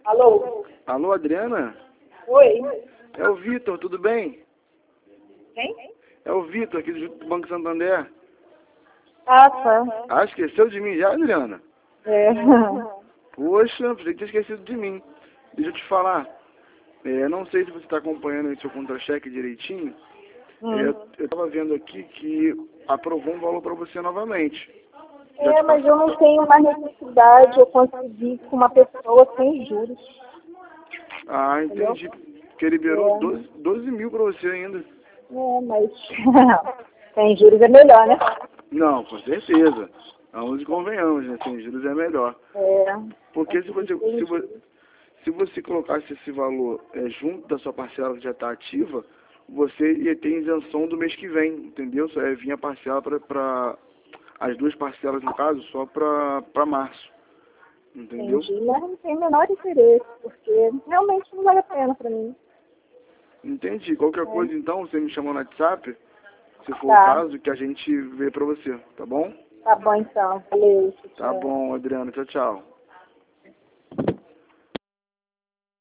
Alô? Alô, Adriana? Oi? É o Vitor, tudo bem? Quem? É o Vitor aqui do Banco Santander. Ah, tá. Ah, esqueceu de mim já, Adriana? É. Poxa, pensei que tinha esquecido de mim. Deixa eu te falar. Não sei se você está acompanhando o seu contra-cheque direitinho. Eu estava vendo aqui que aprovou um valor para você novamente. Mas eu não tenho mais necessidade, eu consegui com uma pessoa sem juros. Ah, entendi. Porque ele liberou 12 mil para você ainda. Mas sem juros é melhor, né? Não, com certeza. Vamos e convenhamos, né? Sem juros é melhor. Porque se você colocasse esse valor junto da sua parcela que já está ativa, você ia ter isenção do mês que vem, entendeu? Só ia vir a parcela para as duas parcelas, no caso, só para março. Entendeu? Entendi, mas não tem o menor interesse, porque realmente não vale a pena pra mim. Entendi. Qualquer coisa, então, você me chama no WhatsApp, se for o Tá. caso, que a gente vê pra você, tá bom? Tá bom então, valeu. Tá Tchau. bom, Adriano. Tchau, tchau.